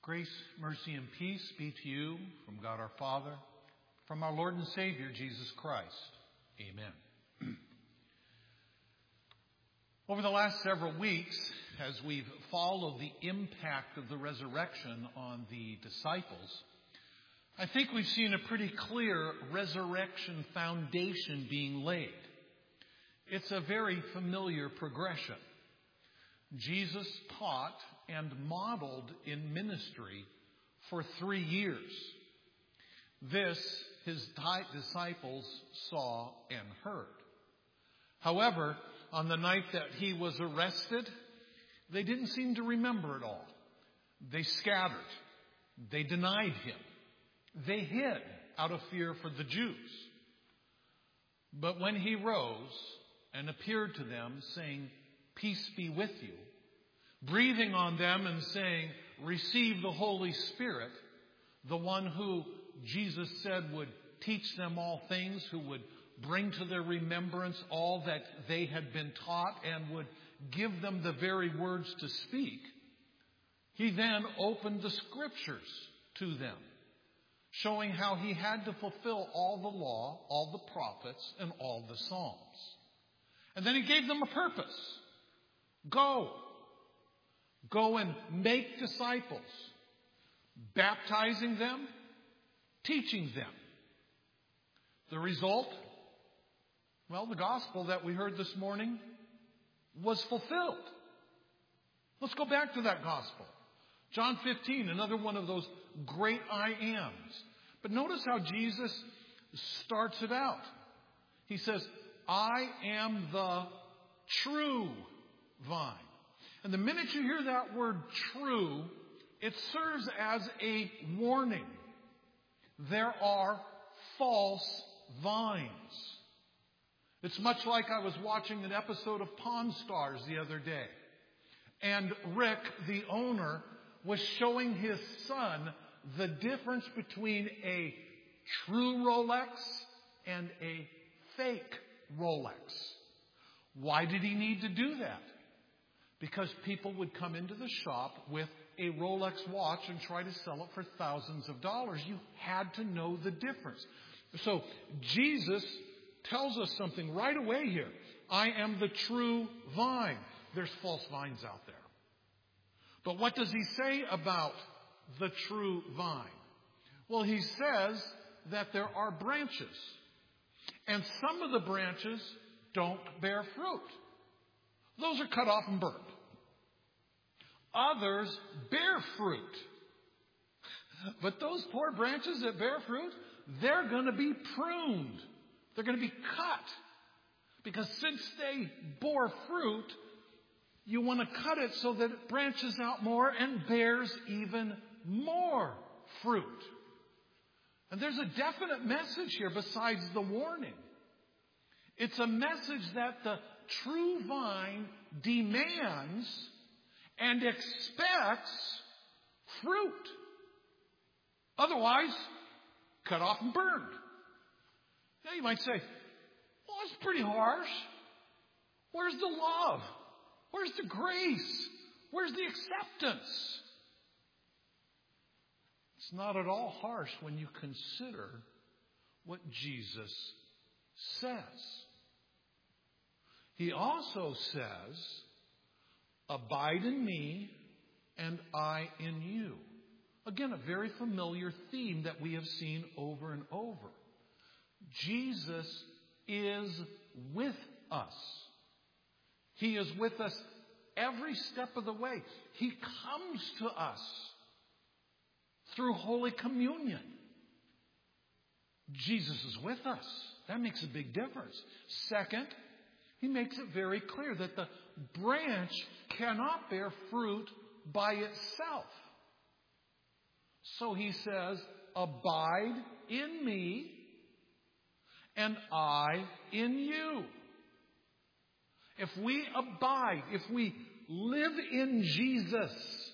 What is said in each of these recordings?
Grace, mercy, and peace be to you from God our Father, from our Lord and Savior, Jesus Christ. Amen. Over the last several weeks, as we've followed the impact of the resurrection on the disciples, I think we've seen a pretty clear resurrection foundation being laid. It's a very familiar progression. Jesus taught and modeled in ministry for 3 years. This his disciples saw and heard. However, on the night that he was arrested, they didn't seem to remember it all. They scattered. They denied him. They hid out of fear for the Jews. But when he rose and appeared to them, saying, "Peace be with you," breathing on them and saying, "Receive the Holy Spirit," the one who Jesus said would teach them all things, who would bring to their remembrance all that they had been taught and would give them the very words to speak, he then opened the Scriptures to them, showing how he had to fulfill all the law, all the prophets, and all the Psalms. And then he gave them a purpose. Go and make disciples, baptizing them, teaching them. The result? Well, the gospel that we heard this morning was fulfilled. Let's go back to that gospel. John 15, another one of those great I ams. But notice how Jesus starts it out. He says, "I am the true vine." And the minute you hear that word true, it serves as a warning. There are false vines. It's much like I was watching an episode of Pawn Stars the other day. And Rick, the owner, was showing his son the difference between a true Rolex and a fake Rolex. Why did he need to do that? Because people would come into the shop with a Rolex watch and try to sell it for thousands of dollars. You had to know the difference. So Jesus tells us something right away here. I am the true vine. There's false vines out there. But what does he say about the true vine? Well, he says that there are branches. And some of the branches don't bear fruit. Those are cut off and burned. Others bear fruit. But those poor branches that bear fruit, they're going to be pruned. They're going to be cut. Because since they bore fruit, you want to cut it so that it branches out more and bears even more fruit. And there's a definite message here besides the warning. It's a message that the true vine demands and expects fruit. Otherwise, cut off and burned. Now you might say, well, that's pretty harsh. Where's the love? Where's the grace? Where's the acceptance? It's not at all harsh when you consider what Jesus says. He also says, "Abide in me and I in you." Again, a very familiar theme that we have seen over and over. Jesus is with us. He is with us every step of the way. He comes to us through Holy Communion. Jesus is with us. That makes a big difference. Second, he makes it very clear that the branch cannot bear fruit by itself. So he says, "Abide in me and I in you." If we abide, if we live in Jesus,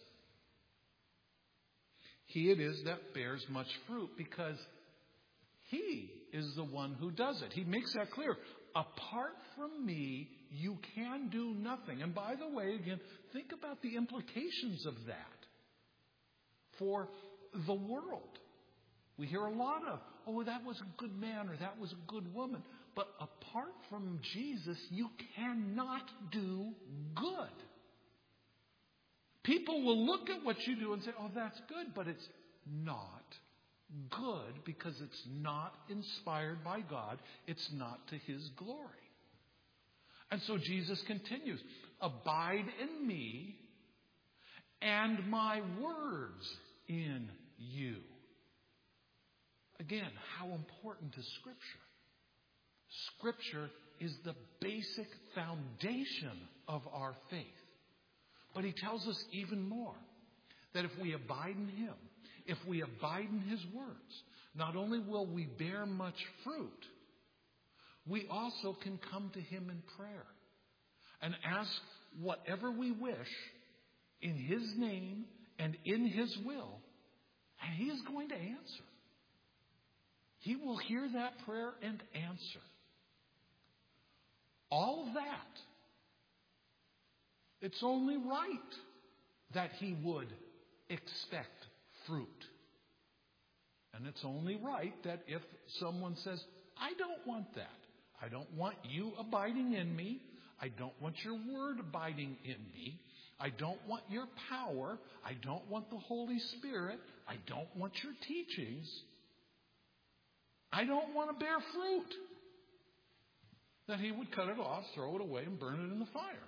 he it is that bears much fruit because he is the one who does it. He makes that clear. Apart from me, you can do nothing. And by the way, again, think about the implications of that. for the world. We hear a lot of, oh, that was a good man or that was a good woman. But apart from Jesus, you cannot do good. People will look at what you do and say, oh, that's good, but it's not good because it's not inspired by God. It's not to His glory. And so Jesus continues, abide in me and my words in you. Again, how important is Scripture? Scripture is the basic foundation of our faith. But He tells us even more, that if we abide in Him, if we abide in His words, not only will we bear much fruit, we also can come to Him in prayer and ask whatever we wish in His name and in His will, and He is going to answer. He will hear that prayer and answer. All of that, it's only right that He would expect fruit. And it's only right that if someone says, I don't want that. I don't want you abiding in me. I don't want your word abiding in me. I don't want your power. I don't want the Holy Spirit. I don't want your teachings. I don't want to bear fruit. That He would cut it off, throw it away, and burn it in the fire.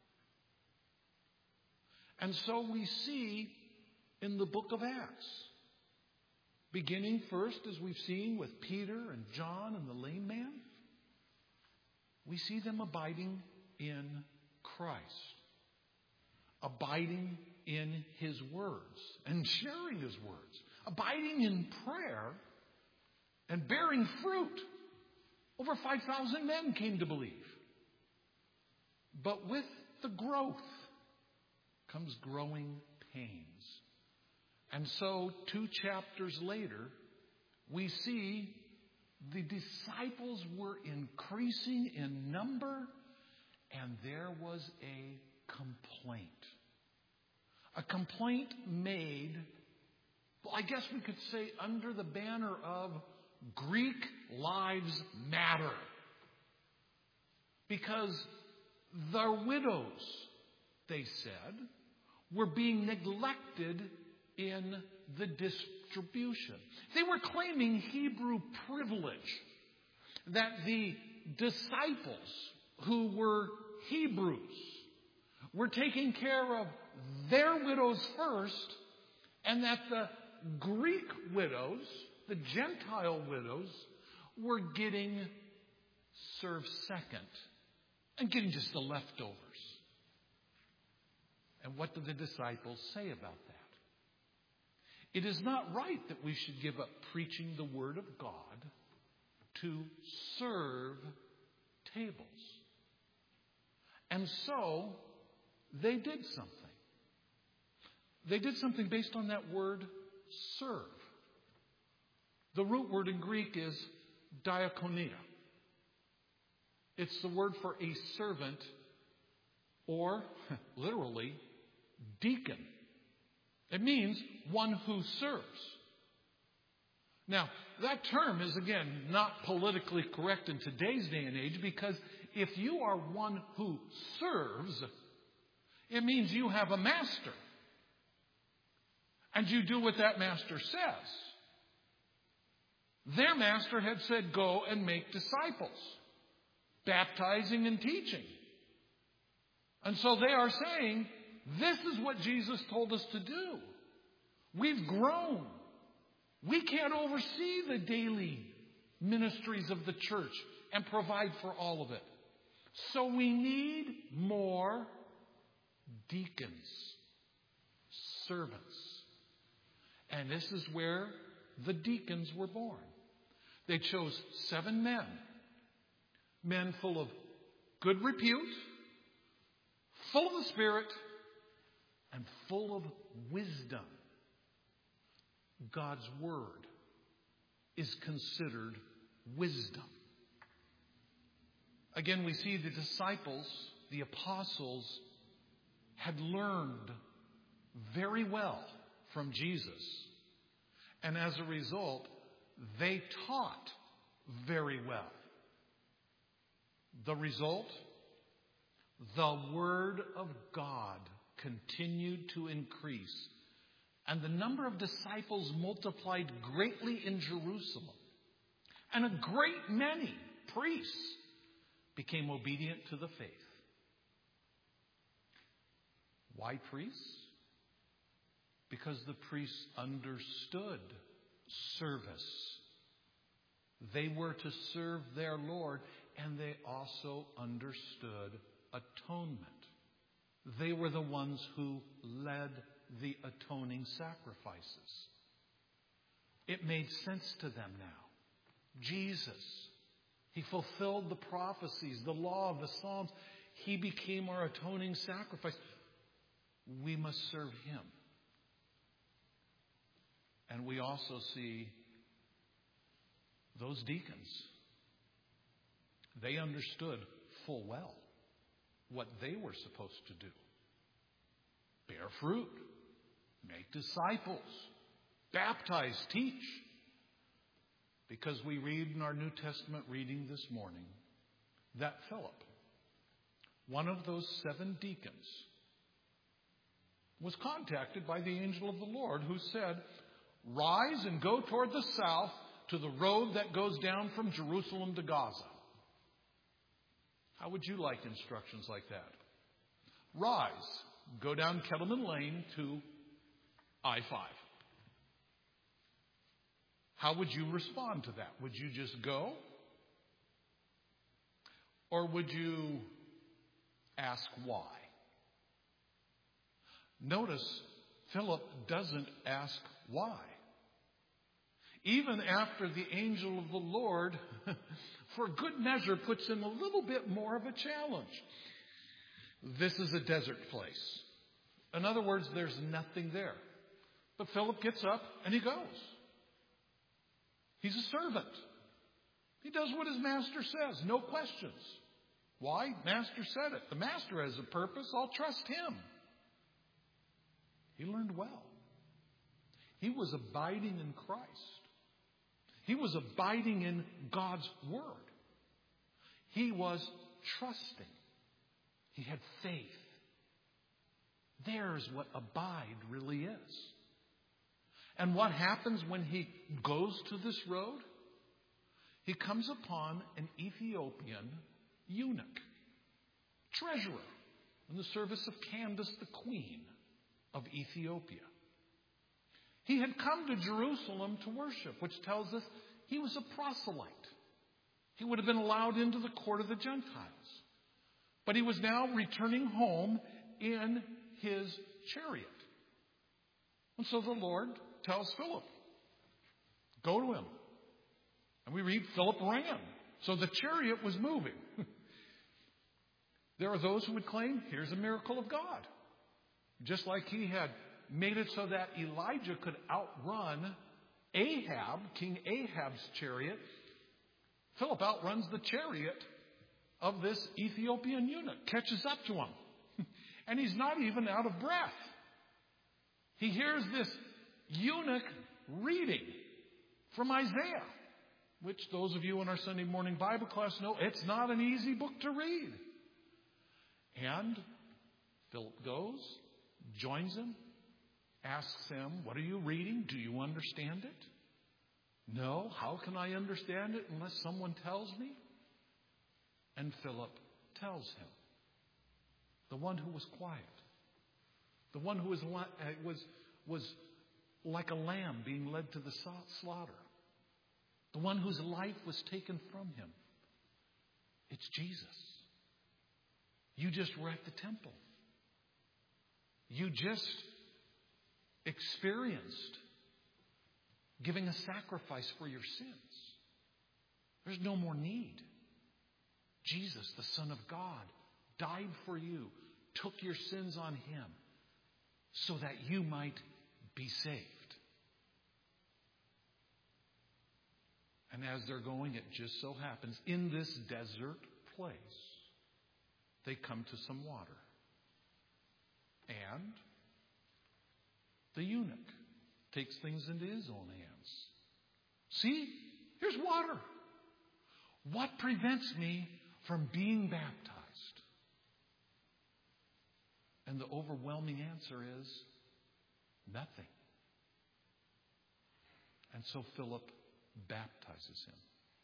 And so we see in the book of Acts, beginning first, as we've seen with Peter and John and the lame man, we see them abiding in Christ, abiding in His words and sharing His words, abiding in prayer and bearing fruit. Over 5,000 men came to believe. But with the growth comes growing pains. And so 2 chapters later, we see the disciples were increasing in number, and there was a complaint. A complaint made, well, I guess we could say under the banner of Greek lives matter. Because the widows, they said, were being neglected in the distribution. They were claiming Hebrew privilege, that the disciples who were Hebrews were taking care of their widows first, and that the Greek widows, the Gentile widows, were getting served second and getting just the leftovers. And what do the disciples say about that? It is not right that we should give up preaching the Word of God to serve tables. And so they did something. They did something based on that word, serve. The root word in Greek is diakonia. It's the word for a servant, or literally, deacon. It means one who serves. Now, that term is, again, not politically correct in today's day and age, because if you are one who serves, it means you have a master. And you do what that master says. Their master had said, go and make disciples, baptizing and teaching. And so they are saying, this is what Jesus told us to do. We've grown. We can't oversee the daily ministries of the church and provide for all of it. So we need more deacons, servants. And this is where the deacons were born. They chose 7 men. Men full of good repute, full of the Spirit, and full of wisdom. God's Word is considered wisdom. Again, we see the disciples, the apostles, had learned very well from Jesus. And as a result, they taught very well. The result? The Word of God continued to increase, and the number of disciples multiplied greatly in Jerusalem. And a great many priests became obedient to the faith. Why priests? Because the priests understood service. They were to serve their Lord, and they also understood atonement. They were the ones who led the atoning sacrifices. It made sense to them now. Jesus, He fulfilled the prophecies, the law of the Psalms. He became our atoning sacrifice. We must serve Him. And we also see those deacons. They understood full well what they were supposed to do. Bear fruit, make disciples, baptize, teach. Because we read in our New Testament reading this morning that Philip, one of those 7 deacons, was contacted by the angel of the Lord who said, "Rise and go toward the south to the road that goes down from Jerusalem to Gaza." How would you like instructions like that? Rise, go down Kettleman Lane to I-5. How would you respond to that? Would you just go? Or would you ask why? Notice Philip doesn't ask why. Even after the angel of the Lord, for good measure, puts in a little bit more of a challenge. This is a desert place. In other words, there's nothing there. But Philip gets up and he goes. He's a servant. He does what his master says. No questions. Why? Master said it. The master has a purpose. I'll trust him. He learned well. He was abiding in Christ. He was abiding in God's Word. He was trusting. He had faith. There's what abide really is. And what happens when he goes to this road? He comes upon an Ethiopian eunuch, treasurer in the service of Candace, the queen of Ethiopia. He had come to Jerusalem to worship, which tells us he was a proselyte. He would have been allowed into the court of the Gentiles. But he was now returning home in his chariot. And so the Lord tells Philip, go to him. And we read Philip ran. So the chariot was moving. There are those who would claim, here's a miracle of God. Just like he had made it so that Elijah could outrun Ahab, King Ahab's chariot. Philip outruns the chariot of this Ethiopian eunuch, catches up to him. And he's not even out of breath. He hears this eunuch reading from Isaiah, which those of you in our Sunday morning Bible class know it's not an easy book to read. And Philip goes, joins him, asks him, what are you reading? Do you understand it? No, how can I understand it unless someone tells me? And Philip tells him. The one who was quiet. The one who was like a lamb being led to the slaughter. The one whose life was taken from him. It's Jesus. You just were at the temple. You just experienced giving a sacrifice for your sins. There's no more need. Jesus, the Son of God, died for you, took your sins on him so that you might be saved. And as they're going, it just so happens, in this desert place, they come to some water. And the eunuch takes things into his own hands. See, here's water. What prevents me from being baptized? And the overwhelming answer is nothing. And so Philip baptizes him.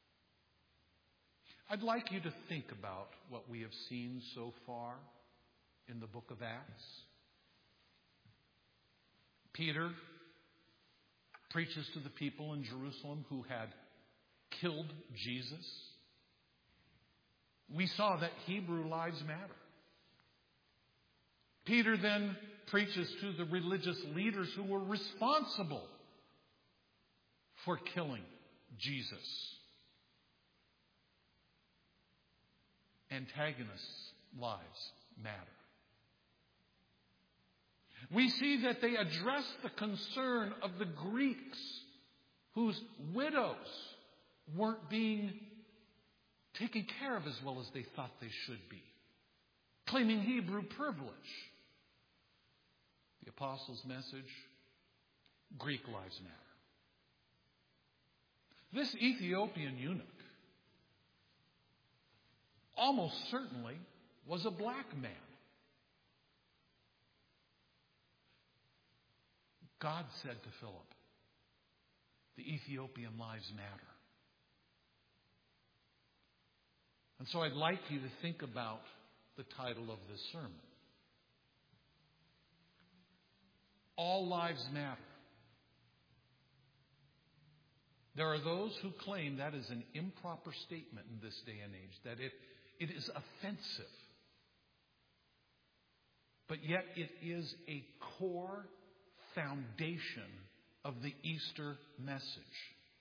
I'd like you to think about what we have seen so far in the book of Acts. Peter preaches to the people in Jerusalem who had killed Jesus. We saw that Hebrew lives matter. Peter then preaches to the religious leaders who were responsible for killing Jesus. Antagonists' lives matter. We see that they address the concern of the Greeks whose widows weren't being taken care of as well as they thought they should be, claiming Hebrew privilege. The apostles' message, Greek lives matter. This Ethiopian eunuch almost certainly was a black man. God said to Philip, the Ethiopian lives matter. And so I'd like you to think about the title of this sermon. All lives matter. There are those who claim that is an improper statement in this day and age, that it is offensive. But yet it is a core foundation of the Easter message.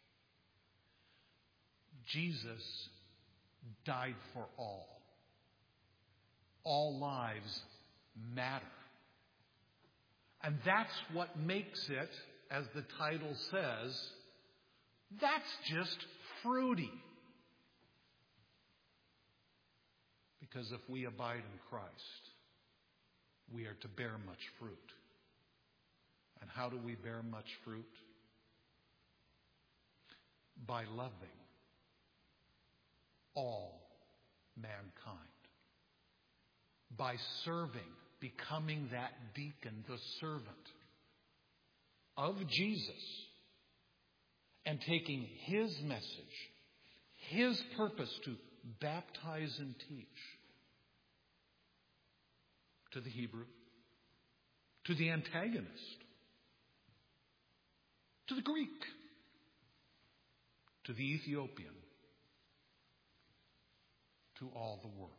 Jesus died for all. All lives matter. And that's what makes it, as the title says, that's just fruity. Because if we abide in Christ, we are to bear much fruit. And how do we bear much fruit? By loving all mankind. By serving, becoming that deacon, the servant of Jesus, and taking His message, His purpose to baptize and teach to the Hebrew, to the antagonist, to the Greek, to the Ethiopian, to all the world.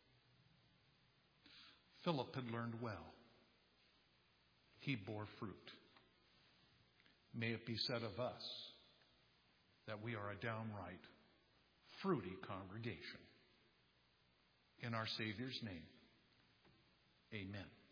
Philip had learned well. He bore fruit. May it be said of us that we are a downright fruity congregation. In our Savior's name, amen.